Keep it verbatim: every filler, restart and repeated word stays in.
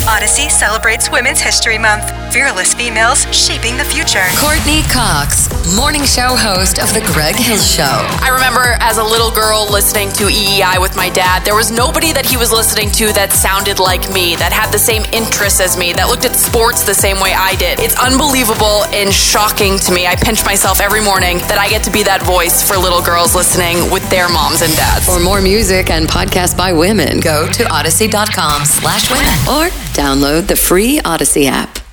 Odyssey celebrates Women's History Month. Fearless females shaping the future. Courtney Cox, morning show host of The Greg Hill Show. I remember as a little girl listening to E E I with my dad, there was nobody that he was listening to that sounded like me, that had the same interests as me, that looked at sports the same way I did. It's unbelievable and shocking to me. I pinch myself every morning that I get to be that voice for little girls listening with their moms and dads. For more music and podcasts by women, go to odyssey.com slash women or download the free Odyssey app.